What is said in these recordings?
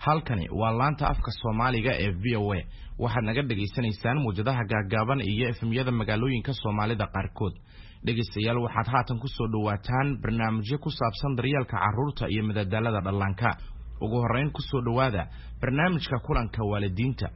halkani waa laanta afka Soomaaliga ee VOA waxaad naga dhageysanaysaan muujadaha gaagaaban iyo efemyada magaalooyinka Soomaalida qaarkood dhageystayaal waxaad haatan ku soo dhawaataan barnaamijyo ku saabsan daryeelka carruurta iyo madadaalada dhallaanka ugu horeyn ku soo dhawaada barnaamijka kulanka waalidiinta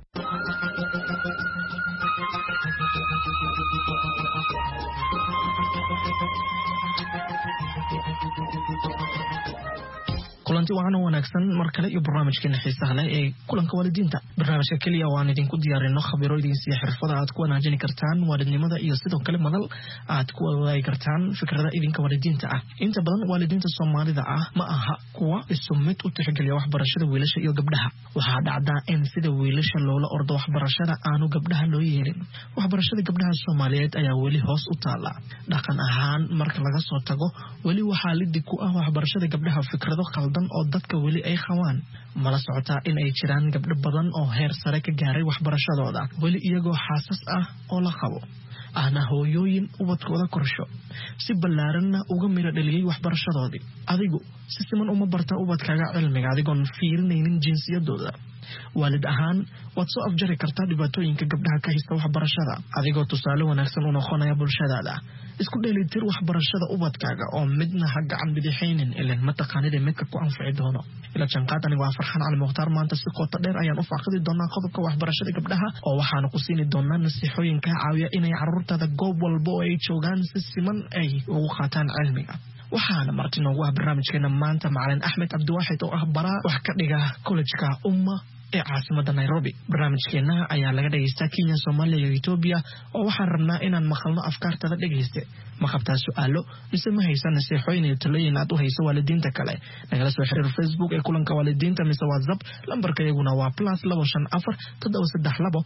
kulanti waxaan wanaagsan markale iyo barnaamijkeena xiisaha leh ee kulanka waalidiinta barnaamijka kaliya waan idinku diyaarino khabiirooyin iyo xirfado aad ku wanaajin kartaan waalidnimada iyo sidoo kale madal aad ku wadaagi kartaan fikrada idinka waalidiinta ah inta badan waalidiinta Soomaalida ah ma aha kuwa isumid u tixgeliya waxbarashada wiilasha iyo gabdhaha waxaa dhacda in sida wiilasha loola ordo waxbarashada aanu gabdhaha loo yeelin waxbarashada gabdhaha Soomaaliyeed ayaa weli hoos u taala dhaqan ahaan marka laga soo tago weli waxaa liddi ku ah waxbarashada gabdhaha fikrado qaldan oo dadka weli ay qabaan mala socota in ay jiraan gabdho badan oo heer sare ka gaaray waxbarashadooda weli iyagoo xaasas ah oo la qabo ahna hooyooyin ubadkooda korsho si ballaaranna uga mira dhaliyay waxbarashadoodii adigu si siman uma barta ubadkaaga cilmiga adigoon fiirinaynin jinsiyadooda waalid ahaan waad soo afjari kartaa dhibaatooyinka gabdhaha ka haysta waxbarashada adigoo tusaale wanaagsan u noqonaya bulshadaada isku dheelitir waxbarashada ubadkaaga oo midna ha gacan bidixaynin ilaan mataqaanida midka ku anfici doono ila janqaad anigu waa Farxaan Cali Mukhtaar maanta si qoto dheer ayaan u faaqidi doonaa qodobka waxbarashada gabdhaha oo waxaan ku siini doonaa nasiixooyin ka caawiya inay carruurtada goob walba oo ay joogaan si siman ay ugu qaataan cilmiga waxaana marti noogu ah barnaamijkeena maanta macallin Axmed Abdiwaxid oo ah bara wax ka dhiga college-ka Umma ee caasimada Nairobi barnaamijkeena ayaa laga dhageystaa Kenya Soomaaliya iyo Ethiopia oo waxaan rabnaa inaan maqalno afkaartada dhageyste ma qabtaa su'aalo mise ma haysan nasiixooyin iyo talooyin aad u hayso waalidiinta kale nagala soo xiriir Facebook ee kulanka waalidiinta mise WhatsApp lambarka iyaguna waa +254 732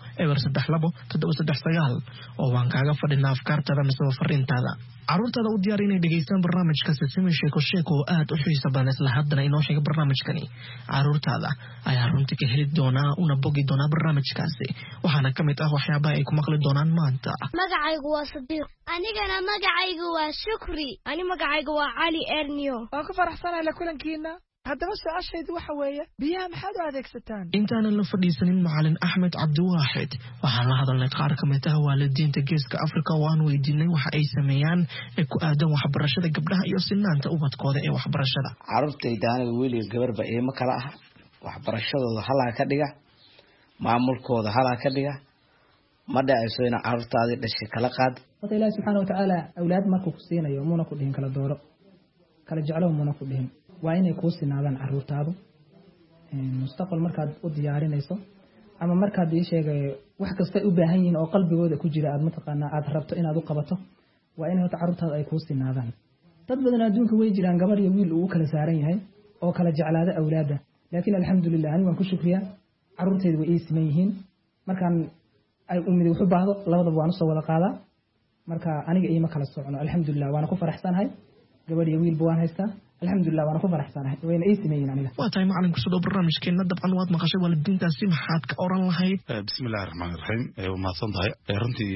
732 oo waan kaaga fadhinaa afkaartada mise fariintaada carruurtada u diyaar inay dhageystaan barnaamijka Sesame sheeko aad u xiiso badan isla haddana inoo sheega barnaamijkani carruurtada ayaa runtii ka heli doonaa una bogi doonaa barnaamijkaasi waxaana ka mid ah waxyaabaha ay ku maqli doonaan maanta magacaygu waa Sadiq anigana magacaygu waa Shukri ani magacaygu waa Cali Erniyo waan ku faraxsanahay la kulankiina haddaba su'aashaydu waxa weeye biyaha maxaad u adeegsataan intaanan la fadhiisanin macallin Axmed Cabdiwaxid waxaan la hadalnay qaar ka mid ah waalidiinta Geeska Afrika oo aan weydiinay waxa ay sameeyaan ee ku aadan waxbarashada gabdhaha iyo sinaanta ubadkooda ee waxbarashada carruurtayda aniga wiil iyo gabarba eema kala ah waxbarashadooda halaa ka dhiga maamulkooda halaa ka dhiga ma dhacayso in carruurtaadii dhashay kala qaad Ilaahay subhanahu wa ta'ala awlaad markuu ku siinayo muuna ku dhihin kala dooro kala jeclo muuna ku dhihin waa inay ku sinaadaan carruurtaadu mustaqbal markaad u diyaarinayso ama markaad ii sheegay wax kasta u baahan yihiin oo qalbigooda ku jira aad mataqaana aad rabto inaad u qabato waa inay carruurtaadu ay ku sinaadaan dad badan adduunka way jiraan gabar iyo wiil uu kala saaran yahay oo kala jeclaada awlaada laakiin alxamdulillah ani waan ku shukriyaa carruurtaydu way siman yihiin markaan ay umid wuxuu baahdo labadaba waan soo wada qaadaa marka aniga iima kala socno alxamdulillah waan ku faraxsanahay gabadh iyo wiilba waan haystaa alxamdulillah waan ku faraxsanahay wayna siman aniga waa tahay macallin ku soo barnaamijkeena dabcan waad maqashay waalidiintaasi maxaad ka oran lahayd bismillaahir rahmaanir rahiim ma santahay runtii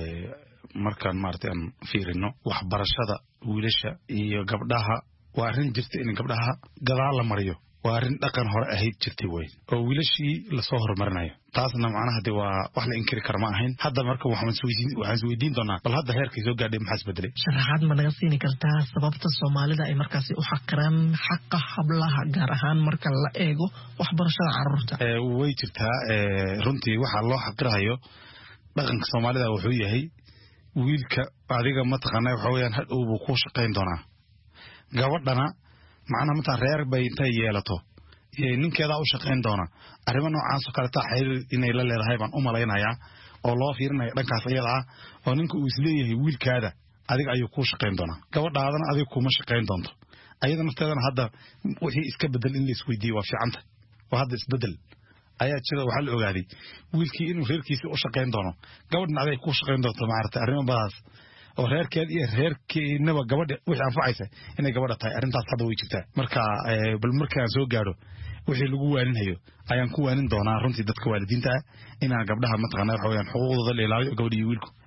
markaan maartay aan fiirino waxbarashada wiilasha iyo gabdhaha waa arrin jirta in gabdhaha gadaal la mariyo waa arrin dhaqan hore ahayd jirtay way oo wiilashii la soo hormarinayo taasna macnaha waa wax la inkiri kar ma ahayn hadda marka waxaan weydiin doonaa bal hadda heerkii soo gaadhay maxaa isbedelay sharaxaad ma naga siin kartaa sababta Soomaalida ay markaasi u xaqiraan xaqa hablaha gaar ahaan marka la eego waxbarashada carruurta way jirtaa runtii waxa loo xaqirayo dhaqanka Soomaalida wuxuu yahay wiilka adiga ma taqaanay waxa weeyaan had uu ku shaqeyn doonaa gabadhana macna mata reer bay intay yeelato ninkeeda u shaqeyn doona arrimo noocaas oo kale tahay inay la leedahay baan u maleynayaa oo loo fiirinayo dhankaas iyada ah oo ninka uu isleeyahay wiilkaada adiga ayuu ku shaqeyn doona gabadhaadana adiga kuma shaqeyn doonto ayada nafteedana hadda wixii iska bedel in la isweydiiyo waa fiicanta waa hadda isbedel ayaa jira waxa la ogaaday wiilkii inuu reerkiisa u shaqeyn doono gabadhna adiga ku shaqeyn doonto maarta arrimo baas oo reerkeed iyo reerkeenaba gabadha wixii anfacaysa inay gabadha tahay arrintaas hadda way jirtaa marka bal markaan soo gaaro wixii lagu waaninayo ayaan ku waanin doonaa runtii dadka waalidiinta inaan gabdhaha mataqaanaa waxa weeyaan xuquuqdooda la ilaaliyo gabadha iyo wiilku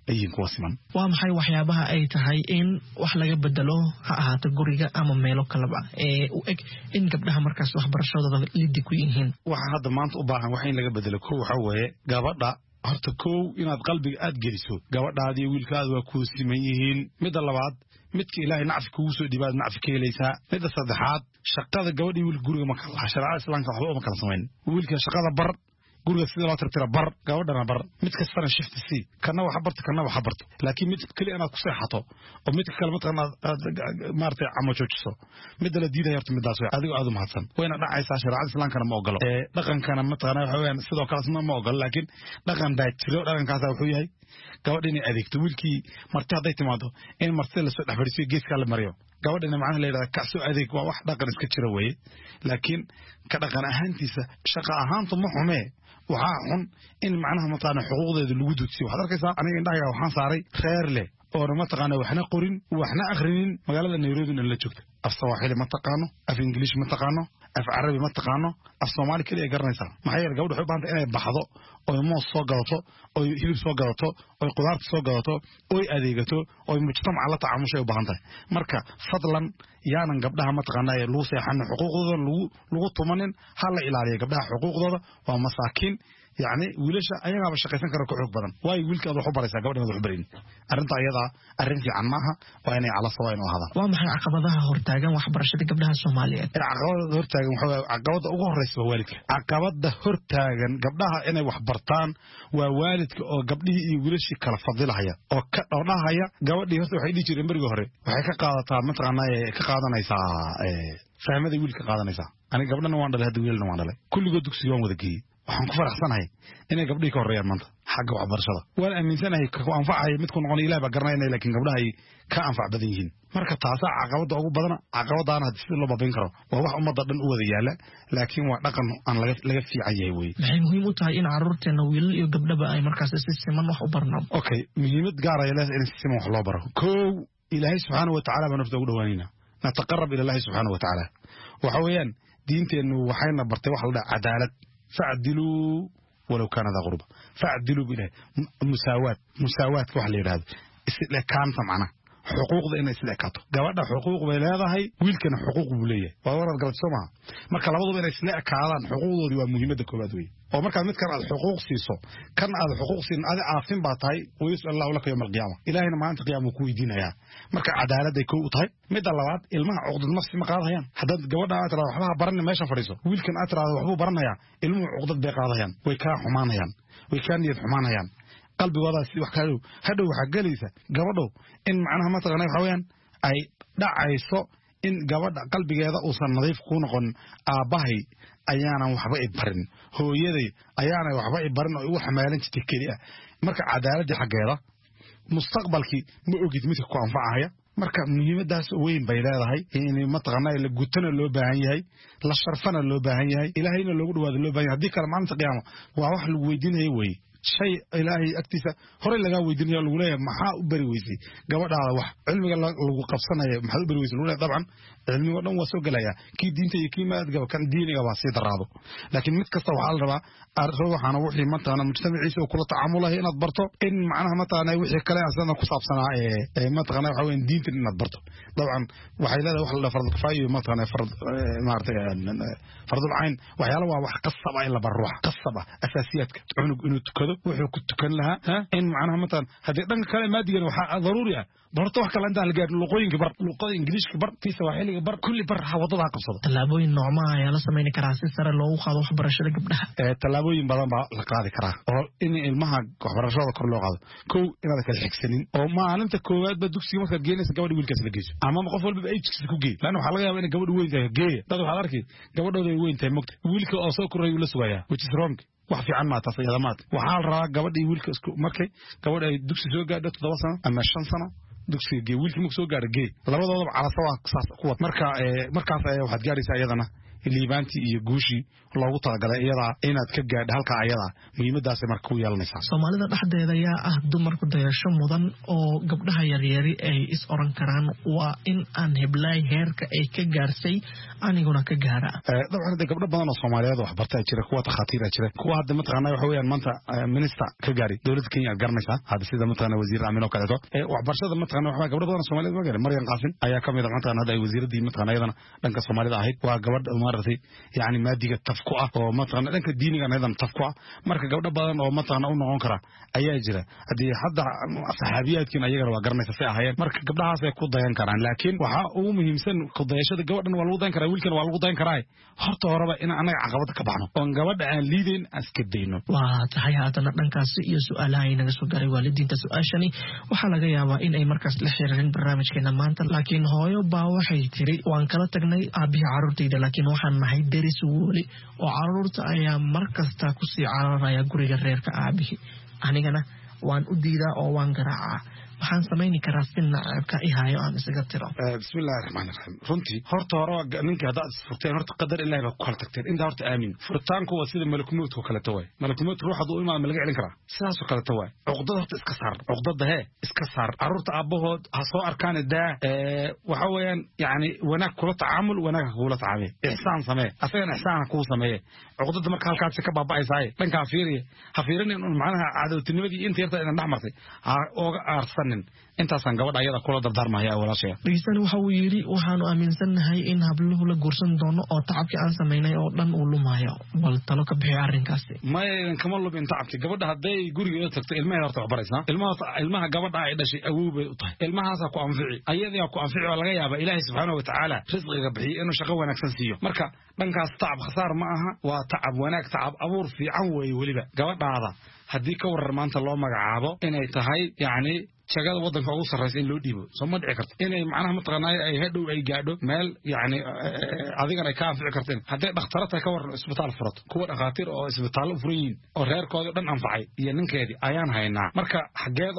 ayin kuwa siman waa maxay waxyaabaha ay tahay in wax laga bedelo ha ahaato guriga ama meelo kaleba u eg in gabdhaha markaas waxbarashadooda liddi ku yihiin waxa hadda maanta u baahan wax in laga bedelo kow waxa weeye gabadha horta kow inaad qalbiga aad geliso gabadhaadii wiilkaada waa ku siman yihiin midda labaad midka ilaahay nacfi kugu soo dhibaad nacfi ka helaysaa midda saddexaad shaqada gabadhii wiil guriga ma kala shariicada islaamka waxba uma kala samayn wiilka shaqada bar guriga sida loo tirtira bar gabadhana bar mid kastana shift si kana waxa barto laakiin mid kale inaad ku seexato oo mid kale mataqana maartay ama joojiso mid la diiday horta midaas adigu aad u mahadsan wayna dhacaysaa shariicada islaamkana ma ogolo dhaqankana mataqana waxa weeyaan sidoo kale ma ogolo laakiin dhaqan baa jiro dhaqankaas wuxuu yahay gabadha inay adeegto wiilkii marti hadday timaado in martida lasoo dhex fadhiisiyo geeska la mariyo gabadhana macnaha la yidhahda kacsoo adeeg waa wax dhaqan iska jira weeye laakiin ka dhaqan ahaantiisa shaqa ahaantu ma xumee waxaa xun in macnaha mataqaana xuquuqdeeda lagu dudsiyo waxaad arkaysaa aniga indhahayga waxaan saaray reer leh oona mataqaana waxna qorin waxna akhrinin magaalada Nairobi in la joogto af Soomaali ma taqaano af English ma taqaano af Carabi ma taqaano af Soomaali kaliya garanaysaa maxay yeelay gabadhu waxay u baahan tahay inay baxdo oo moos soo gadato oo hilib soo gadato oo qudaar soo gadato oo adeegato oo mujtamaca la tacaamushay u baahan tahay marka fadlan yaanan gabdhaha mataqaana ay lagu seexan xuquuqdooda lagu tumanin hal la ilaaliyo gabdhaha xuquuqdooda waa masaakiin يعني ويلش أيها بشقيسان كانوا كحوك بدن واي ويلك أضرب حبر يسا قبل ما أضرب برين أرنت أيضا أرنتي عن معها وأنا على صوين وهذا وما هي عقبتها هرتاجا وحبر شدة قبلها الصومالية العقبات هرتاجا عقبات أقوى رئيس ووالدك عقبات ده هرتاجا قبلها أنا وحبرتان ووالدك قبله ويلش كلا فضيلة هي أو كأنا هي قبل لي هرتاج حيدي جريم برجوري وهيك قاعدة مثلا كقاعدة نيسا فهم هذا ويلك قاعدة نيسا أنا قبلنا نوان هذا ويل نوان له كل جودك سيوم وذكي waxaan ku faraxsanahay inay gabdhii ka horeeyaan maanta xagga waxbarashada waan aaminsanahay ku anfacay mid ku noqon ilaahay ba garanayna laakiin gabdhaha ka anfac badan yihiin marka taasa caqabada ugu badan caqabadaana hadii loo baabin karo waa wax ummadda dhan u wada yaala laakiin waa dhaqan aan laga fiican yahay way maxay muhiim u tahay in caruurteena wiilal iyo gabdhaba ay markaas si siman wax u barnaan okay muhiimad gaar ah ilaahay in si siman wax loo baro koow ilaahay subhanahu wa ta'ala baa nafta ugu dhawaanina nataqarrab ila ilaahay subhanahu wa ta'ala waxa weeyaan diinteenu waxayna bartay wax la cadaalad فعدلوا ولو كان ذا غربة فعدلوا بله مساواة كحل هذا استلاكان معنا حقوق ذا إن استلاكاته جوادنا حقوق بهذا هي ويلكن حقوق بولية وورد قرط سمعة مركز لابد من استلاك على حقوق ذي ومهمة كبدوي ومركز متكر على الحقوق سيسو كان على الحقوق سين هذا عاصم بعطاي ويسأل الله لك يوم القيامة إلهنا ما أنت قيامه كوي دينها يا مركز عدالة ذي كوي طيب مد اللوات الماء عقد النفس مقاضها يعني حدد جوادنا أترى وحبها برنا ما يشفريسو ويلكن أترى وحبه برنا يعني الماء عقد بقاضها يعني ويكان حمانها يعني ويكان يد حمانها يعني قلبي وضع سي وحكالو هدو وحقاليسا قبضو إن معناها مثلا حويان أي دعيسو إن قبض قلبي هذا أوصل نظيف كونقن آباهي أيانا وحبائي برن هو يدي أيانا وحبائي برن وحمالين تتكيليا مركا عدالة دي حقيرا مستقبلكي مؤجد مثل كو أنفعها marka muhiimadaas weyn bay leedahay in mataqaanay la gutana loo baahan yahay la sharfana loo baahan yahay ilaahayna loogu dhawaado loo baahan yahay hadii kala maanta qiyaamo waa wax lagu weydiinayo way shay ilaahay agtiisa hore laga weydiinayo lagu leeyahay maxaa u bari weysay gabadhaada wax cilmiga lagu qabsanayo maxaa u bari weysay lagu leeyahay dabcan cilmiga dhan waa soo galaya kii diinta iyo kii maadga kan diiniga waa sii daraado laakiin mid kasta waxa la rabaa ruuxana wixii mataqaana mujtamaciisa oo kula tacaamulahay inaad barto in macnaha mataqaana wixii kale asana ku saabsanaa mataqaana waxa weyn diinta inaad barto dabcan waxay leedahay wax la farad kifaayo mataqaana farad maartay fardul ayn waxyaalo waa wax qasab ah in la bar ruux qasab ah asaasiyaadka cunug inuu tukado wuxuu ku tukan lahaa in macnaha mataqaana hadii dhanka kale maadigan waxa daruuri ah barto wax kale inta la gaar luqooyinka bar luqada ingiriiska bar tii Soomaaliga bar kulli bar wadada qabsado talaabooyin noocma ah ayaa la sameyn karaa si sare loogu qaado waxbarashada gabdhaha talaabooyin badan baa la qaadi karaa oo in ilmaha waxbarashada kor loo qaado koow inaad kala xigsanin oo maalinta koowaad ba dugsiga marka geenaysa gabadha wiilkaas la geeyo ama qof walba ay jigsi ku geey laana waxa laga yaabaa in gabadhu weyn tahay geey dad waxa arkay gabadhooda ay weyn tahay mogta wiilka oo soo koray la sugaya which is wrong wax fiican ma taas yadamaad waxa la rabaa gabadhii wiilka isku markay gabadha ay dugsi soo gaadho 7 sano ama 5 sano dugsiga wiilkii ma soo gaar geey labadooda calaasada saas ku wad markaas ay waxaad gaaraysaa iyadana liibaantii iyo guushii loogu talagalay iyada inaad ka gaadho halka ayada muhiimadaas marka ku yeelanaysaa. Soomaalida dhexdeeda ayaa ah dumarku dayasho mudan oo gabdhaha yaryari ay is oran karaan waa in aan heblaay heerka ay ka gaarsay aniguna ka gaara. dabcan gabdho badan oo Soomaaliyeed wax bartay jira kuwa takhaatiir jira kuwa hadda mataqaanaa waxa weeyaan maanta minister ka gaari dawladda Kenya garanaysa hadda sida mataqaanaa wasiir Amino kaleeto wax barashada mataqaanaa waxa gabdho badan oo Soomaaliyeed ma gaareen Maryam Qaasim ayaa kamid ah mataqaanaa hadda ay wasiiradii mataqaanaa iyadana dhanka Soomaalida ahayd waa gabadh maartay yaani maadiga tafku ah oo mataqaanaa dhanka diiniga ayadana tafku ah marka gabdho badan oo mataqaanaa u noqon kara ayaa jira hadii hadda saxaabiyaadkiina ayaga waa garanaysa si ahayeen marka gabdhahaas ay ku dayan karaan laakiin waxa ugu muhiimsan ku dayashada gabadhan waa lagu dayan karaa wiilkan waa lagu dayan karaa horta horeba in anaga caqabada ka baxno oo gabadha aan liideen aska deyno. waa tahay haddana dhankaasi iyo su'aalaha ay naga soo garay waalidiinta su'aashani waxaa laga yaabaa in ay markaas la xiriireen barnaamijkeena maanta laakiin hooyo baa waxay tiri waan kala tagnay aabbihi carruurtayda laakiin waxaan nahay deris weli oo carruurta ayaa mar kasta ku sii cararaya guriga reerka aabbihi anigana waan u diidaa oo waan garaacaa waxaan sameeyni karaa si naacibka ihaayo aan isaga tiro. bismillahir rahmaanir rahiim runtii horta hore ninka hadda furteen horta qadar ilaahay baa ku kala tagteen inta horta aamin furtaanku waa sida malakmoodku kala taway malakmoodku ruuxdu u imaan malaga celin karaa sidaas oo kala taway cuqdada horta iska saar cuqdada iska saar carruurta aabahood ha soo arkaan waxa weeyaan yaani wanaag kula tacaamul wanaag kula tacaamul ihsaan samee asagana ihsaan ku samee cuqdada marka halkaas ka baaba'aysaay dhanka ha fiirin macnaha caadowtinimadii inta yarta inaan dhaxmartay ha ooga aarsan intaasan gabadha ayada kula dardaarmaya walaashay dhisan waxa uu yiri waxaanu aaminsanahay in habluhu la guursan doono oo tacabki aan sameynay oo dhan uu lumayo bal talo ka bixi arrinkaasi ma kama lubin tacabti gabadha haday gurigeeda tagto ilmaha horta waxbaraysa ilmaha gabadha ay dhashay awoobay u tahay ilmahaas ku anfici ayada ku anfici oo laga yaaba Ilaahay subhanahu wa ta'ala rizqiga bixiyo inuu shaqo wanaagsan siiyo marka dhankaas tacab khasaar ma aha waa tacab wanaag tacab abuur fiican weey waliba gabadhaada hadii ka warar maanta loo magacaabo inay tahay yaani shaqada wadanka ugu sarreeyay in loo dhiibo soo ma dhici karto inay macnaha mataqaanay ay hadhow ay gaadho meel yaani adigana ay ka anfici karteen haday dhakhtarta ka waran isbitaal furato kuwa dhakhaatiir oo isbitaal u furayin oo reerkooda dhan anfacay iyo ninkeedii ayaan haynaa marka xageeda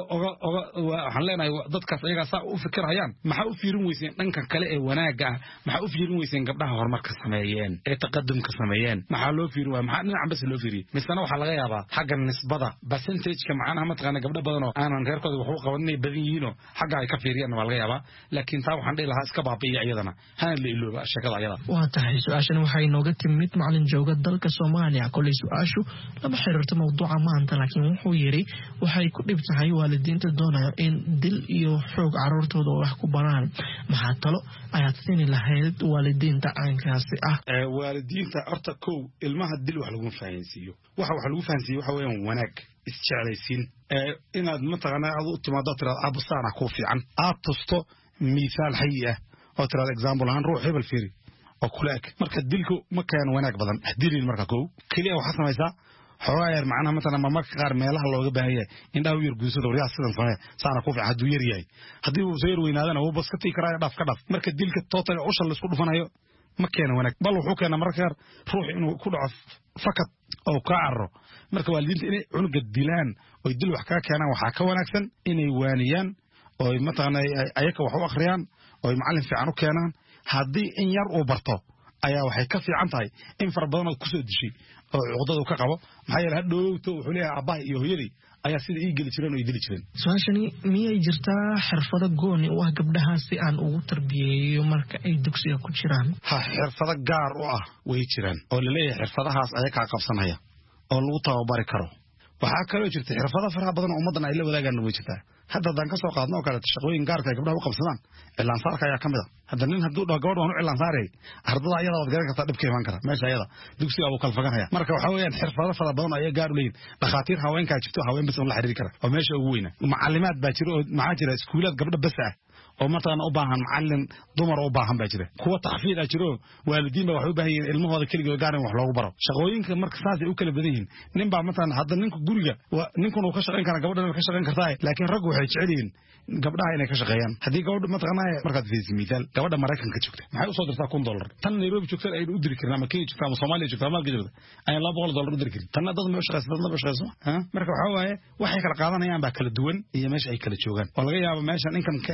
waxaan leenahay dadkaas ayaga saa u fikirayaan maxaa u fiirin weyseen dhanka kale ee wanaaga ah maxaa u fiirin weyseen gabdhaha horumarka sameeyeen ee taqadumka sameeyeen maxaa loo fiirin waa maxaa dhinac bas loo fiiriyay misana waxa laga yaabaa xagga nisbada percentage-ka macnaha mataqaanay gabdho badan oo aanan reerkooda wax u qaban inay badan yihiin oo xagga ay ka fiiriyaan waa laga yaabaa laakiin taa waxaan dhihi lahaa iska baabi'iya iyadana hana la ilooba shaqada iyada. waa tahay su'aashan waxay nooga timid macallin jooga dalka Soomaaliya kulay su'aashu lama xiriirto mawduuca maanta laakiin wuxuu yiri waxay ku dhib tahay waalidiinta doonaya in dil iyo xoog carruurtooda wax ku baraan maxaa talo ayaad siin lahayd waalidiinta aankaasi ah. waalidiinta horta kow ilmaha dil wax lagu fahansiiyo waxa lagu fahansiiyo waxa weeyaan wanaag isjeclaysiin inaad mataqaanaa aad u timaado tiraad absaana ku fiican aad tusto misaal hayy ah oo tiraad example ahaan ruux hebel fiiri oo kulaak marka dilku ma keen wanaag badan dilin marka kow kaliya waxa samaysaa xoogaayar macnaha mataqaanaa marka qaar meelaha looga baahan yahay indhaha yar guusada wariyaha sidan samee saana ku fiican haduu yar yahay hadii uu soo weynaadana uu bas ka tii karaa dhaf ka dhaf marka dilka total ushal isku dhufanayo ma keena wanaag bal wuxuu keenaa marka qaar ruux inuu ku dhaco fakad oo ka carro marka waalidiinta inay cunuga dilaan oo dil wax ka keenaan waxa ka wanaagsan inay waaniyaan oo mataqaanay ayaka wax u akhriyaan oo macallin fiican u keenaan hadii in yar uu barto ayaa waxay ka fiican tahay in far badan oo ku soo dishay oo cuqdada uu ka qabo maxay yahay hadhowto wuxuu leeyahay aabbahay iyo hooyadii ayaa sida ii geli jireen oo ii dili jireen. su'aashani miyay jirtaa xirfado gooni u ah gabdhaha si aan ugu tarbiyeeyo marka ay dugsiga ku jiraan? xirfado gaar u ah way jiraan oo la leeyahay xirfadahaas ayaga ka qabsanaya oo lagu tababari karo waxaa kaloo jirta xirfado faraha badan oo ummadan ay la wadaagaan way jirtaa hadda dan ka soo qaadno kale shaqooyin gaarka ay gabdhaha u qabsadaan cilaan saarka ayaa kamid ah hadda nin haduu dhaw gabadh waan u cilaan saaray ardada ayada wad garan kartaa dhibka iman kara meesha ayada dugsiga uu kala faganaya marka waxa weeyaan xirfado fara badan ay gaar u leeyihiin dhakhaatiir haweenka jirto haween bas oo la xiriiri kara oo meesha ugu weyn macallimaad baa jiro oo maxaa jira iskuulad gabdha bas ah oo martaan u baahan macallin dumar u baahan baa jira kuwa taxfiid ah jiro waalidiin baa wax u baahan yihiin ilmahooda kaliya gaar in wax loogu baro shaqooyinka marka saas ay u kala badan yihiin nin baa martaan hadda ninka guriga ninkuna uu ka shaqeyn kara gabadhana ka shaqeyn kartaa laakiin rag waxay jecel yihiin gabdhaha inay ka shaqeeyaan hadii gabadha mataqaanaa markaad fiirisid midaal gabadha Mareykanka joogta maxay u soo dirtaa $1 tan Nairobi joogta ay u diri karaan ama Kenya joogta ama Soomaaliya joogta ama Galbeed ay $200 u diri karaan tan dad ma shaqeysan dad ma shaqeysan marka waxa waaye waxay kala qaadanayaan baa kala duwan iyo meesha ay kala joogaan oo laga yaabo meesha ninkan ka imaanaya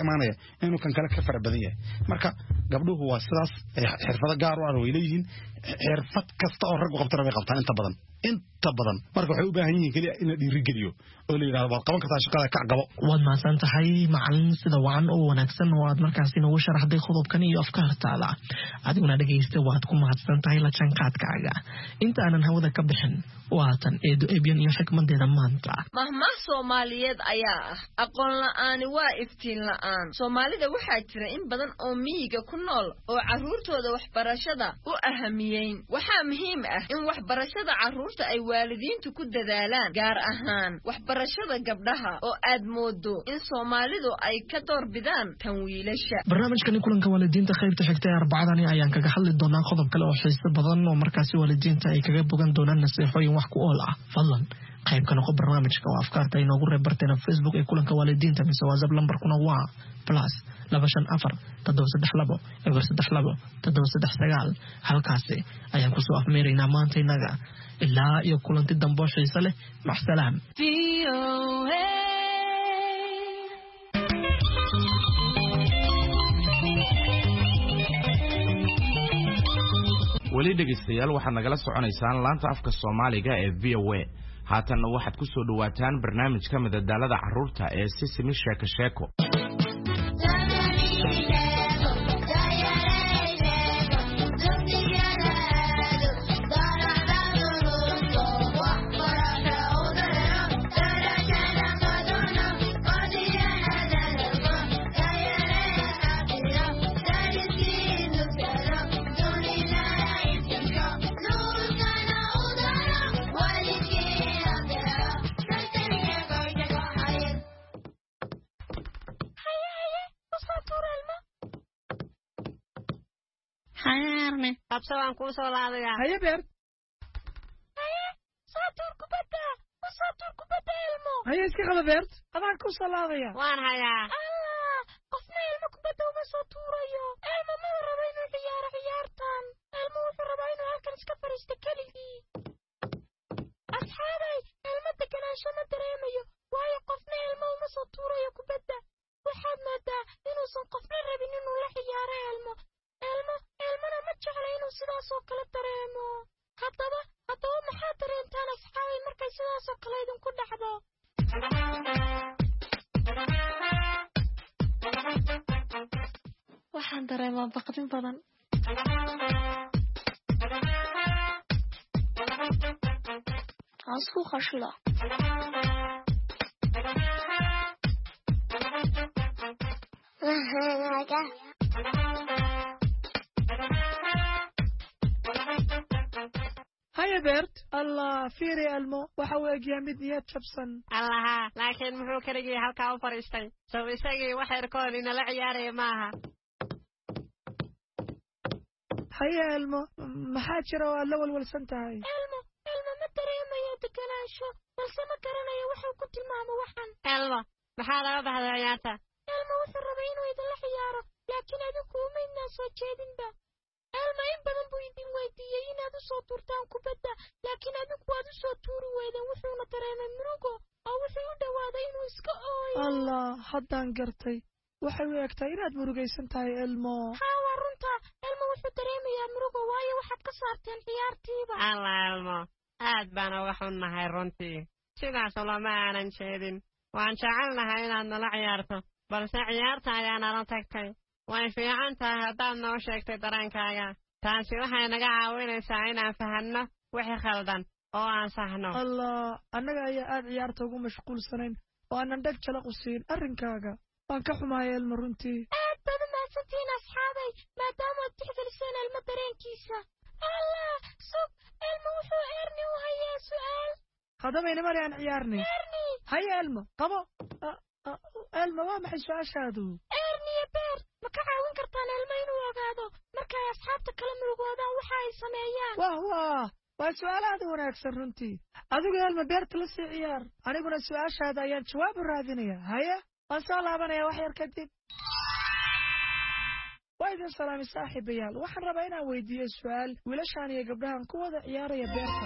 inuu kan kale ka fara badan yahay marka gabdhuhu waa sidaas xirfado gaar ah oo leeyihiin xirfad kasta oo rag qabtaan way qabtaan inta badan marka waxay u baahan yihiin kaliya in la dhiirigeliyo oo la yiraahdo waad qaban kartaa shaqada ka qabo waad maasan tahay macallin sida wacan oo wanaagsan oo aad markaas inoo sharaxday qodobkan iyo afkaartaada adiguna dhageystay waad ku mahadsan tahay la jaanqaadkaaga inta aanan hawada ka bixin waatan eedo eebyan iyo xikmadeeda maanta mahmaah Soomaaliyeed ayaa ah aqoon la'aan waa iftiin la'aan Soomaalida waxaa jira in badan oo miyiga ku nool oo caruurtooda waxbarashada u ahamiyeen waxaa muhiim ah in waxbarashada caruurta ay waalidiintu ku dadaalaan gaar ahaan waxbarashada gabdhaha oo aad moodo in Soomaalidu ay ka doorbidaan tan wiilasha barnaamijkan kulanka waalidiinta qaybta xigta ee arbacadani ayaan kaga hadli doonaa qodob kale oo xiiso badan oo markaasi waalidiinta ay kaga bogan doonaan nasiixooyin wax ku ool ah fadlan qayb ka noqo barnaamijka oo afkaarta inoogu reebarteena Facebook ee kulanka waalidiinta mise WhatsApp lambarkuna waa +254 halkaasi ayaan kusoo afmeeraynaa maanta inaga ilaa iyo kulanti dambo xiiso leh maxsalaam weli dhegeystayaal waxaad nagala soconaysaan laanta afka Soomaaliga ee VOA haatanna waxaad ku soo dhawaataan barnaamijka madadaalada carruurta ee Sisimi Sheeko Sheeko Absawan ku soo laadaya haye beer haye saatur kubadda ilmo haye iska qaba beert adaan ku soo laadaya waan hayaa allah qofna ilmo kubadda uma soo tuurayo ilmo ma rabo inuu ciyaaro ciyaartan ilmo wuxuu rabaa inuu halkan iska fariisto keligii asxaabay ilmo deganaansho ma dareemayo waayo qofna ilmo uma soo tuurayo kubadda waxaad moodaa inuusan qofna rabin inuu la ciyaaro ilmona ma jecla inuu sidaas oo kale dareemo haddaba maxaa dareentaan asxaabay markay sidaas oo kale idinku dhacdo waxaan dareemaa baqdin badan aan isku khashla haye beert allah fiiri ilmo waxa uu egyahay mid niyad jabsan allah laakiin muxuu kaligii halkaa u fariistay soo isagii wax yarkoon inala ciyaaraya maaha haye ilmo maxaa jira oo aad la walwalsan tahay ilmo ma dareemayo deganaansho balse ma garanayo wuxuu ku tilmaamo waxan ilmo maxaa laga baxday ciyaarta ilmo wuxuu rabay inuu idinla ciyaaro laakiin adinku uma idnaan soo jeedinba ilmo in badan buu idin weydiiyey inaad u soo tuurtaan kubadda laakiin adinku waad u soo tuuri weydeen wuxuuna dareemay murugo oo wuxuu u dhowaaday inuu iska ooyo allah haddaan gartay waxay u egtahay inaad murugaysan tahay ilmo haa waa runta ilmo wuxuu dareemayaa murugo waayo waxaad ka saarteen ciyaartiiba allah ilmo aad baan uga xunnahay runtii sidaas lama aanan jeedin waan jecelnahay inaad nala ciyaarto balse ciyaarta ayaa nala tagtay way fiican tahay haddaad noo sheegtay dareenkaaga taasi waxay naga caawinaysaa inaan fahanno wixii khaldan oo aan saxno allah annaga ayaa aad ciyaarta ugu mashquulsanayn oo aanan dheg jala qusiin arrinkaaga waan ka xumahay ilmo runtii aad baad u mahadsantihiin asxaabay maadaama aad tixgeliseen ilmo dareenkiisa allah sug ilmo wuxuu erni u hayaa su'aal haddaba inamari aan ciyaarnay erni haye ilmo qabo ilmo waa maxay su-aashaadu erni iyo beer ma ka caawin kartaan ilmo inuu ogaado markay asxaabta kala murugoodaan waxa ay sameeyaan waa su-aalaada wanaagsan runtii adigu ilmo beerta la sii ciyaar aniguna su-aashaada ayaan jawaab u raadinaya haye waan soo laabanaya wax yar kadib waa idin salaamay saaxiibayaal waxaan rabaa inaan weydiiyo su-aal wiilashaan iyo gabdhahan ku wada ciyaaraya beerta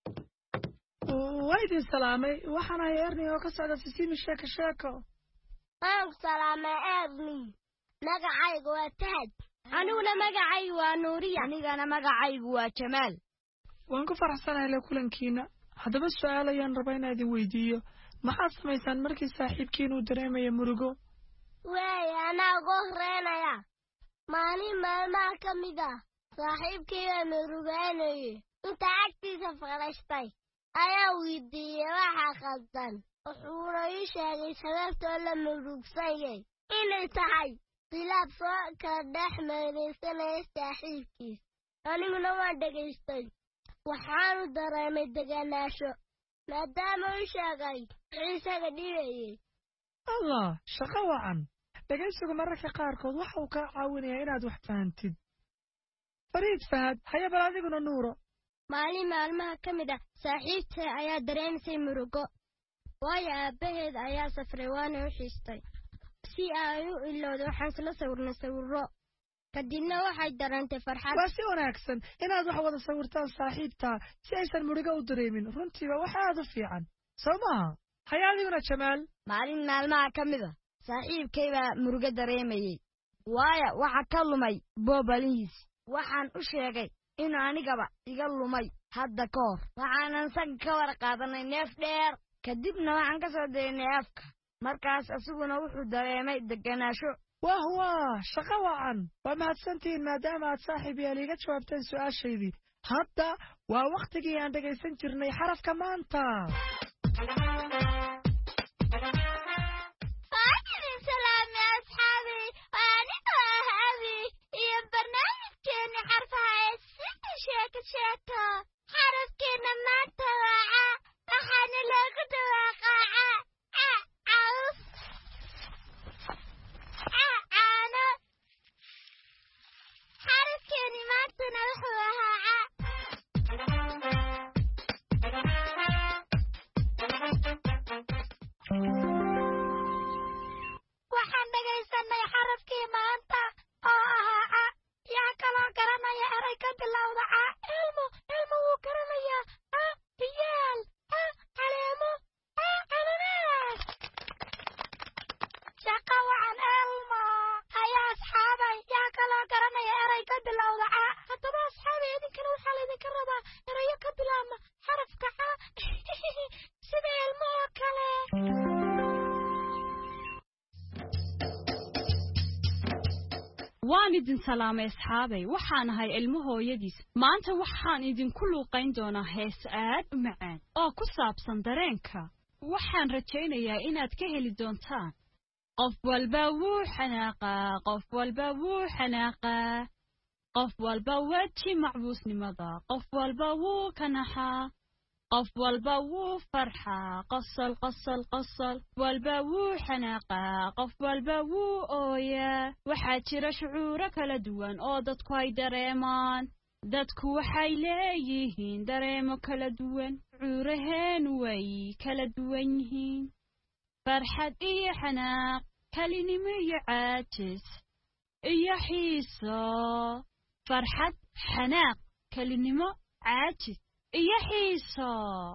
waa idin salaamay waxaan ahay erni oo ka socda Sisimi Sheeko Sheeko waan salaamay aadni magacaygu waa Tahaj aniguna magacaygu waa Nuuriya anigana magacaygu waa Jamaal waan ku faraxsanahay la kulankiina haddaba su'aal ayaan rabaa inaan idin weydiiyo maxaad samaysaan markii saaxiibkiin uu dareemayo murugo way anaa ugu horeynaya maalin maalmaha ka mid ah saaxiibkayga murugaynayay inta agtiisa fadhiistay ayaa weydiiyey waxa khaldan wuxuuna ii sheegay sababta la murugsanayay inay tahay khilaaf soo kala dhex meeraysanaya saaxiibkiis aniguna waan dhegaystay waxaanu dareemay deganaansho maadaama uu sheegay isaga dhibayay allah shaqo wacan dhegaysigu mararka qaarkood waxa uu kaa caawinayaa inaad wax fahantid fariid fahad haya bal adiguna nuuro maalin maalmaha ka mid ah saaxiibtay ayaa dareemaysay murugo waayo aabbaheed ayaa safray waana u xiistay si ay u ilowdo waxaan isla sawirnay sawirro kadibna waxay dareentay farxad waa si wanaagsan inaad wax wada sawirtaan saaxiibtaa si aysan murugo u dareemin runtiiba wax aad u fiican soo maaha haya adiguna Jamaal maalin maalmaha ka mid ah saaxiibkay baa murugo dareemayay waayo waxa ka lumay boobalihiis waxaan u sheegay in anigaba iga lumay hadda ka hor waxaanan sag ka war qaadanay neef dheer kadibna waxaan ka soo daynay afka markaas asaguna wuxuu dareemay deganaansho wah shaqo wacan waa mahadsantihiin maadaama aad saaxiib yaal iga jawaabteen su'aashaydii hadda waa waqtigii aan dhegaysan jirnay xarafka maanta xarafkeena maanta waa waxaana loogu dhawaaqaa caano xarafkeeni maantana wuxuu ahaa waxaan dhagaysanay xarafkii maanta oo ahaa yaa kaloo garanaya eray ka bilowda ilmo wuu garanayaa biyaal caleemo cananaas shaqa wacan elmo haya asxaabay yaa kaloo garanaya eray ka bilowda haddaba asxaabay idinkana waxaa laydinka rabaa erayo ka bilaabma xarafka sida elmo oo kale waan idin salaamay asxaabay waxaan ahay ilmo hooyadiis maanta waxaan idinku luuqayn doonaa hees aad u macaan oo ku saabsan dareenka waxaan rajaynayaa inaad ka heli doontaan qof walba wuu xanaaqaa qof walba wuu xanaaqaa qof walba weji macbuusnimada qof walba wuu ka naxaa qof walba wuu farxaa qosol qosol qosol walba wuu xanaaqaa qof walba wuu ooyaa waxaa jira shucuuro kala duwan oo dadku ay dareemaan dadku waxay leeyihiin dareemo kala duwan shucuuraheenu way kala duwan yihiin farxad iyo xanaaq kalinimo iyo caajis iyo xiiso farxad xanaaq kalinimo caajis iyo xiiso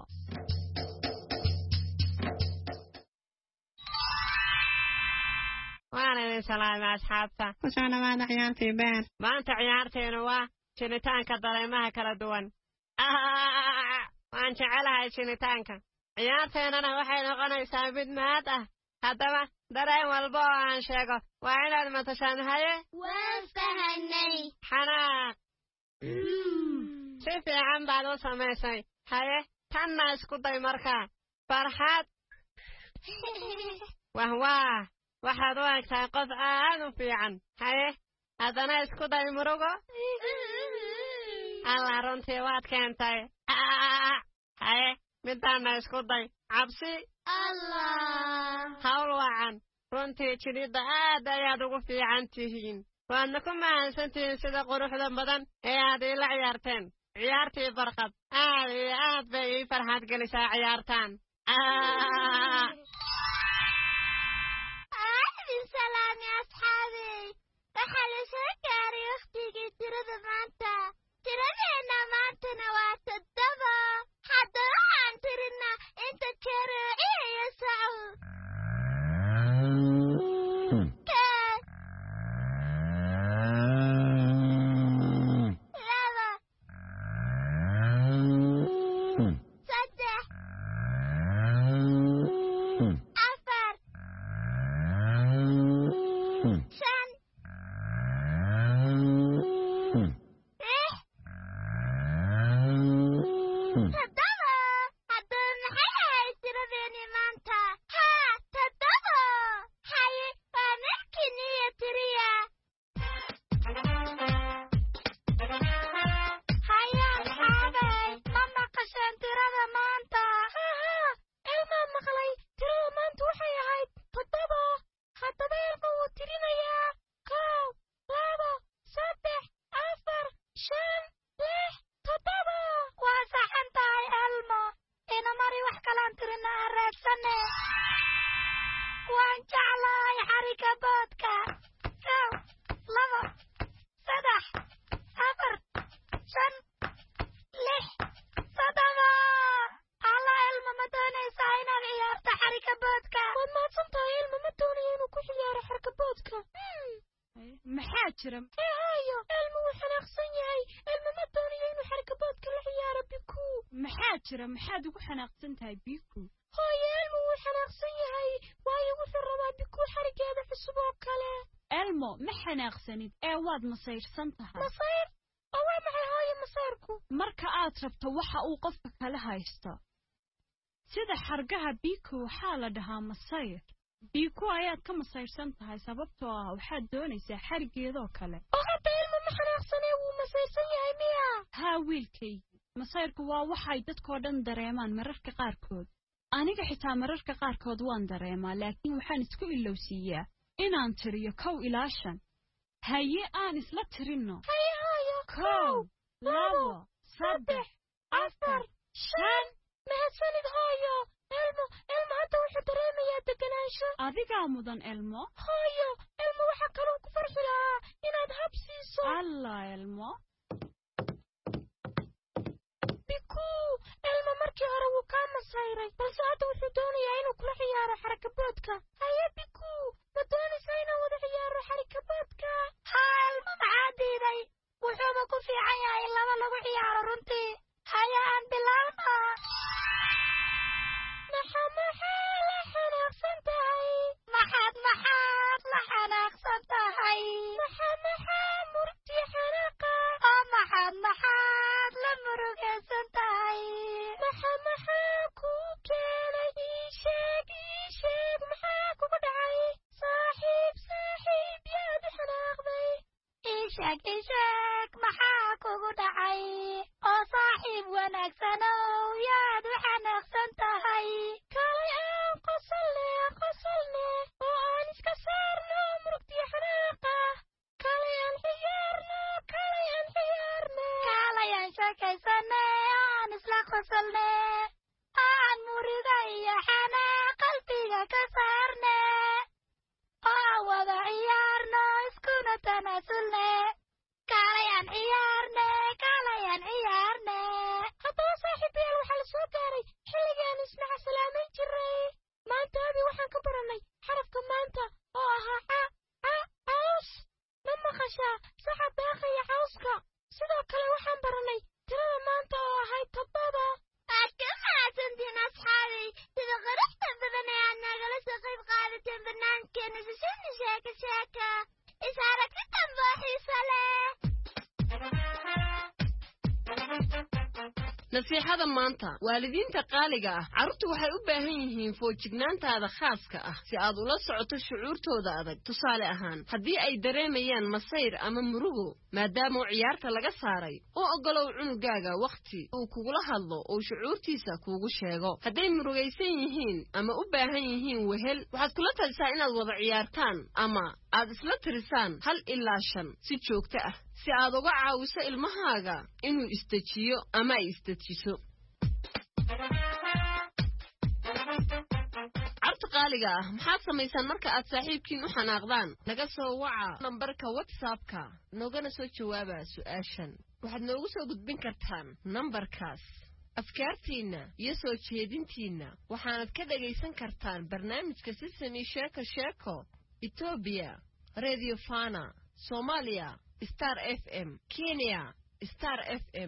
waan idin salaamay asxaabta ku soo dhawaada ciyaartii beer maanta ciyaarteenu waa jiritaanka dareemaha kala duwan waan jecelahay jiritaanka ciyaarteennana waxay noqonaysaa mid mahad ah haddaba dareen walba oo aan sheego waa inaad matashaan haye waan fahanay xanaaq si fiican baad u samaysay haye tanna isku day markaa farxad wahwaa waxaad u egtahay qof aad u fiican haye haddana isku day murugo allah runtii waad keentay haye midaanna isku day cabsi allah hawl wacan runtii jidhidda aad ayaad ugu fiican tihiin waadna ku mahadsantihiin sida quruxda badan ee aad iila ciyaarteen ciyaartii farqad aad iyo aad bay ii farxad gelisaa ciyaartaan idin salaami asxaabey waxaa la soo gaaray wakhtigii tirada maanta tiradeenna maantana waa 7 hadda waxaan tirinaa inta jeer oo ciyayo soco maxaad ugu xanaaqsan tahay biku hooyo elmo wuu xanaaqsan yahay waayo wuxuu rabaa biku xarigeeda cusub oo kale elmo ma xanaaqsanid ee waad masayrsan tahay masayr oo waa maxay hooyo masayrku marka aad rabto waxa uu qofka kala haysto sida xargaha biku waxaa la dhahaa masayr biku ayaad ka masayrsan tahay sababtoo ah waxaad doonaysaa xarigeedoo kale oo hadda elmo ma xanaaqsanee wuu masayrsan yahay miya haa wiilkay masayrku waa waxay dadkoo dhan dareemaan mararka qaarkood aniga xitaa mararka qaarkood waan dareemaa laakiin waxaan isku ilowsiiyaa inaan tiriyo 1 ilaa 5 haye aan isla tirinno haye hooyo 1 2 3 4 5 mahadsanid hooyo elmo hadda wuxuu dareemayaa deganaansho adigaa mudan elmo hooyo elmo waxa kaloo ku farxi lahaa inaad hab siiso allah elmo elmo markii hore wuu kaa masayray balse hadda wuxuu doonayaa inuu kula ciyaaro xarakaboodka haye biku ma doonaysaa inaan wada ciyaaro xarakaboodka haa elmo maxaa diiday wuxuuba ku fiican yahay in laba lagu ciyaaro runtii haye aan bilaabna maxaa la xanaaqsan tahay maxaad la xanaaqsan tahay maxaa murugtii xanaaqa oo maxaad la murugaysan tahay maxaa kuu keenay ii sheeg maxaa kugu dhacay saaxiib yaad u xanaaqday ii sheeg maxaa kugu dhacay oo saaxiib wanaagsanow yaad u xanaaqsan tahay kalay aan qosolne oo aan iska saarno murugtii xanaaqa kalay aan ciyaarno kalay aan sheekaysane aan isla qosolne aan muriga iyo xanaaq qalbiga ka saarne oo wada ciyaarno iskuna tanaasulne kalay aan ciyaarne haddaba saaxiibayaal waxaa la soo gaaray xilligaan ismaca salaamayn jiray maanta abi waxaan ka barannay xarafka maanta oo ahaa caws ma maqashaa saxa daaqaya cawska sidoo kale waxaan barannay tirada maanta oo ahayd 7 aad ka mahadsantiin asxaabay sida quruxda badan ee aad nagala soo qayb qaadateen barnaamijkeena sishada sheeka is aragti dambe oo xiiso leh nasiixada maanta waalidiinta qaaliga ah carruurtu waxay u baahan yihiin foojignaantaada khaaska ah si aad ula socoto shucuurtooda adag tusaale ahaan haddii ay dareemayaan masayr ama murugo maadaama ciyaarta laga saaray u oggolow cunugaaga wakhti uu kugula hadlo oo shucuurtiisa kuugu sheego hadday murugaysan yihiin ama u baahan yihiin wehel waxaad kula talisaa inaad wada ciyaartaan ama aad isla tirisaan 1 ilaa 5 si joogto ah si aad uga caawiso ilmahaaga inuu istajiyo ama ay istajiso carruurta qaaliga ah maxaad samaysaan marka aad saaxiibkiin u xanaaqdaan naga soo waca nambarka WhatsApp-ka noogana soo jawaaba su'aashan waxaad noogu soo gudbin kartaan nambarkaas afkaartiinna iyo soo jeedintiinna waxaanad ka dhagaysan kartaan barnaamijka Sesame sheeko Ethiopia Radio Fana, Somalia Star FM, Kenya Star FM.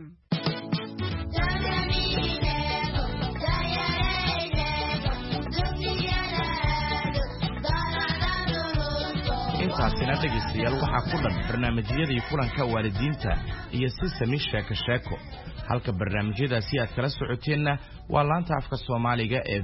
intaasina dhegaystayaal waxaa ku dhan barnaamijyadii kulanka waalidiinta iyo Sesame sheeko halka barnaamijyadaasi aad kala socoteenna waa laanta afka Soomaaliga ee